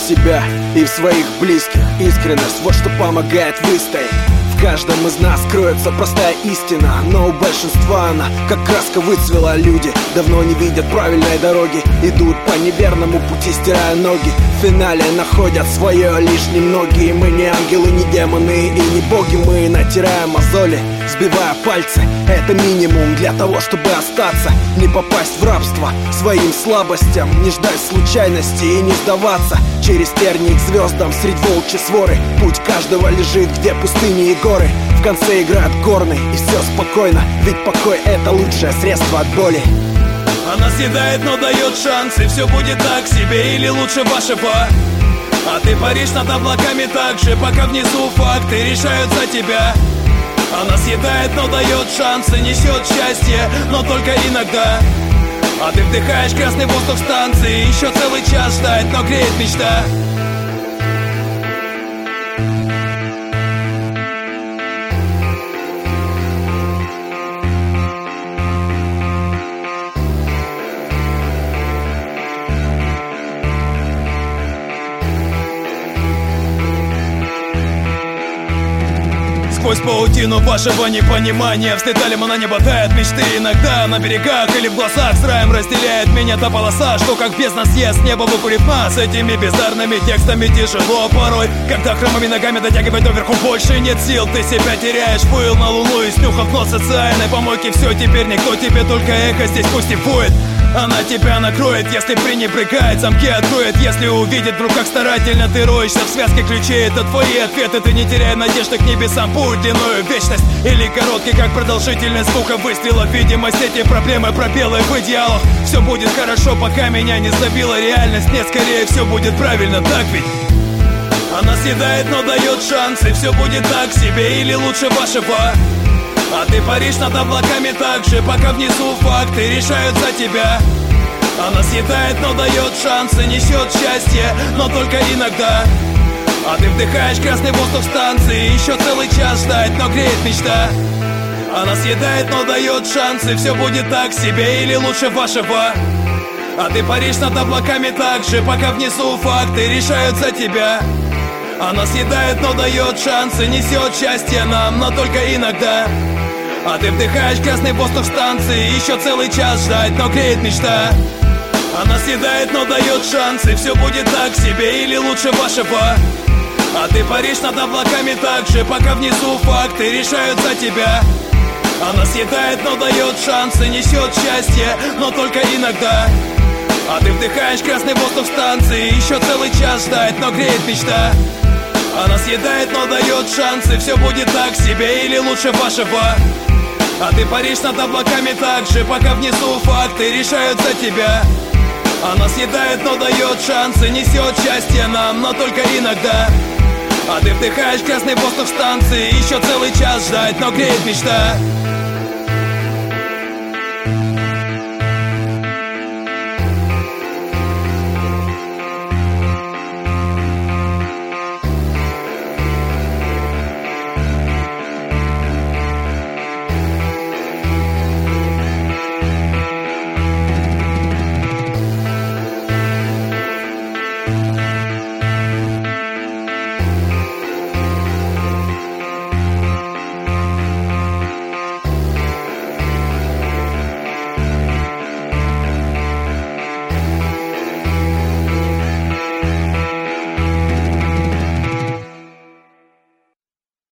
себя и в своих близких. Искренность — вот что помогает выстоять. В каждом из нас кроется простая истина, но у большинства она как краска выцвела. Люди давно не видят правильной дороги, идут по неверному пути, стирая ноги. В финале находят свое лишь немногие. Мы не ангелы, не демоны и не боги. Мы натираем мозоли, сбивая пальцы. Это минимум для того, чтобы остаться. Не попасть в рабство своим слабостям, не ждать случайности и не сдаваться. Через тернии к звездам, средь волчьей своры. Путь каждого лежит, где пустыни и горы. В конце играет горный, и все спокойно, ведь покой — это лучшее средство от боли. Она съедает, но дает шанс, и все будет так себе или лучше вашего. А ты паришь над облаками так же, пока внизу факты решают за тебя. Она съедает, но дает шанс и несет счастье, но только иногда. А ты вдыхаешь красный воздух станции, еще целый час ждать, но греет мечта. Сквозь паутину вашего непонимания взлетали мы на небо, тает мечты. Иногда на берегах или в глазах с раем разделяет меня та полоса, что как бездна съест небо, выкурив нас. С этими бездарными текстами тяжело порой, когда хромыми ногами дотягивать доверху больше нет сил. Ты себя теряешь, плыл на луну и снюхав дно социальной помойки. Все, теперь никто тебе, только эхо здесь пусть и воет. Она тебя накроет, если пренебрегает, замки откроет, если увидит вдруг, как старательно ты роешься в связке ключей. Это твои ответы, ты не теряй надежды к небесам. Путь длиною в вечность или короткий, как продолжительность звука выстрела. Видимость, эти проблемы, пробелы в идеалах. Все будет хорошо, пока меня не сдавила реальность. Нет, скорее все будет правильно, так ведь? Она съедает, но дает шанс, и все будет так себе или лучше вашего. А ты паришь над облаками так же, пока внизу факты решают за тебя. Она съедает, но дает шанс и несет счастье, но только иногда. А ты вдыхаешь красный воздух станции, еще целый час ждать, но греет мечта. Она съедает, но дает шанс, и все будет так себе или лучше вашего. А ты паришь над облаками так же, пока внизу факты решают за тебя. Она съедает, но дает шанс и несет счастье нам, но только иногда. А ты вдыхаешь красный воздух станции, еще целый час ждать, но греет мечта. Она съедает, но дает шанс, и все будет так себе или лучше вашего. А ты паришь над облаками так же, пока внизу факты решают за тебя. Она съедает, но дает шанс и несет счастье, но только иногда. А ты вдыхаешь красный воздух станции, еще целый час ждать, но греет мечта. Она съедает, но дает шанс, и все будет так себе или лучше вашего. А ты паришь над облаками так же, пока внизу факты решают за тебя. Она съедает, но дает шанс и несет счастье нам, но только иногда. А ты вдыхаешь красный воздух станции, еще целый час ждать, но греет мечта.